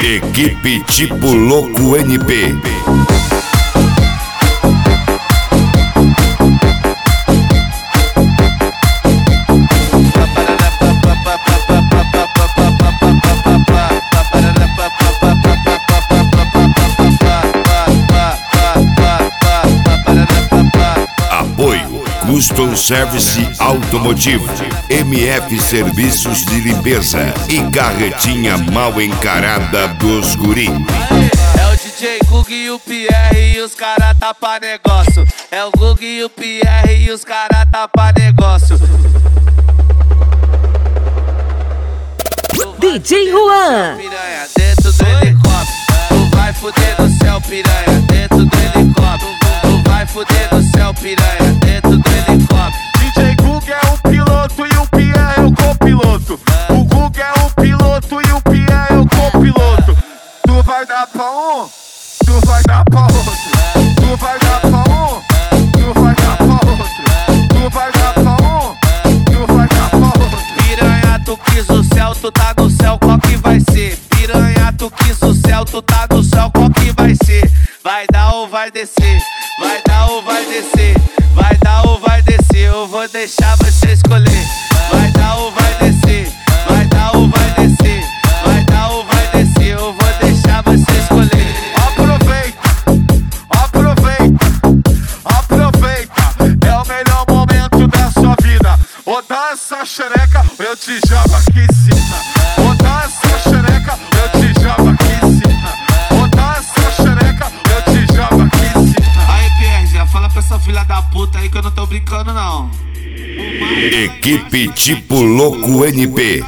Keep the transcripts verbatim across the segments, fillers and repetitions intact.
Equipe Tipo Louco N P. Apoio Custom Service Automotivo, M F Serviços de Limpeza e Carretinha Mal Encarada dos Guri. É o D J Gug e o Pierre e os cara tá pra negócio. É o Gug e o Pierre e os cara tá pra negócio. D J Juan. Piranha dentro do helicóptero. Tu vai fuder no céu, piranha dentro do helicóptero. Tu vai fuder no céu, piranha dentro do helicóptero. D J Gug é o piloto e o Pierre é o copiloto. O Gug é o piloto e o Pierre é o copiloto. Tu vai dar pra um, tu vai dar pra outro. Tu vai dar pra um, tu vai dar pra outro. Tu vai dar pra um, tu vai dar pra outro. Piranha, tu quis o céu, tu tá no céu, qual que vai ser? Piranha, tu quis o céu, tu tá no céu, qual que vai ser? Vai dar ou vai descer? Vai dar ou vai descer? Vai dar ou vai descer? Eu vou deixar você escolher. Vai dar ou vai descer? Vai dar ou vai descer? Vai dar ou vai descer? Eu vou deixar você escolher. Aproveita, aproveita, aproveita. É o melhor momento da sua vida. Ou dá essa xereca, ou eu te jogo aqui em cima. Ou dá essa xereca, ou eu te jogo aqui em cima. Ou dá essa xereca, ou eu te jogo aqui em cima. Aí, Pierre, já fala pra essa filha da puta aí que eu não tô brincando, não. Equipe Tipo Louco N P.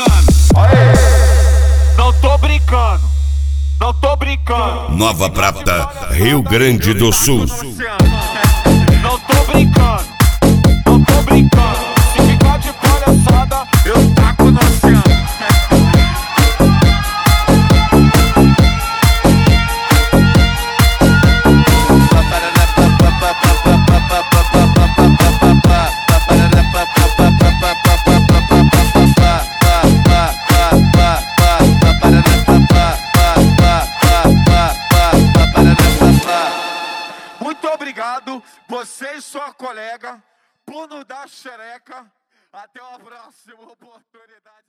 Não tô brincando, não tô brincando. Nova Prata, Rio Grande do Sul. Não tô brincando, não tô brincando. Se ficar de palhaçada, eu taco no oceano. Muito obrigado, você e sua colega, por nos dar xereca. Até uma próxima oportunidade.